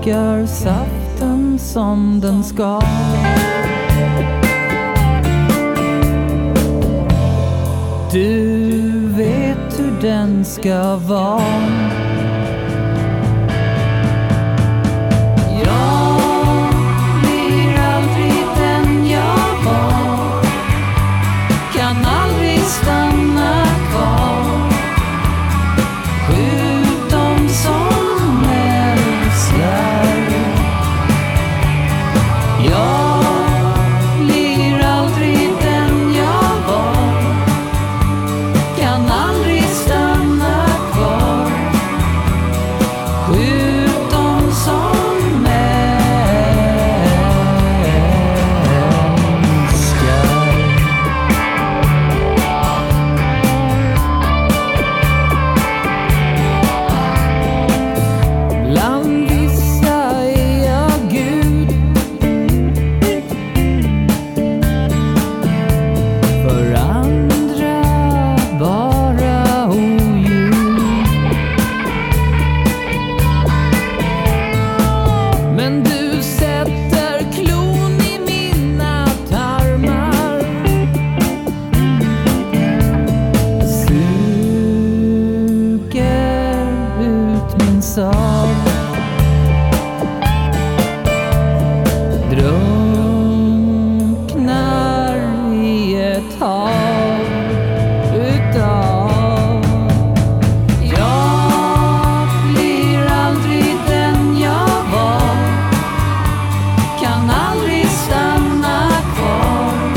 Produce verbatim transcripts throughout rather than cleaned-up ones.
smakar saften som den ska. Du vet hur den ska vara. Jag blir aldrig den jag var, kan aldrig stanna kvar. Skjut dem som älskar. Jag blir aldrig den jag var, kan aldrig stanna kvar. Skjut dem som älskar. Bland vissa är jag Gud, för andra bara odjur. Men du sätter klon i mina tarmar, suger ut min sal, drunknar i ett hav utav. Jag blir aldrig den jag var, kan aldrig stanna kvar.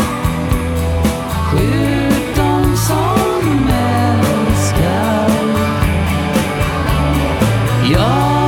Skjut dem som älskar. Jag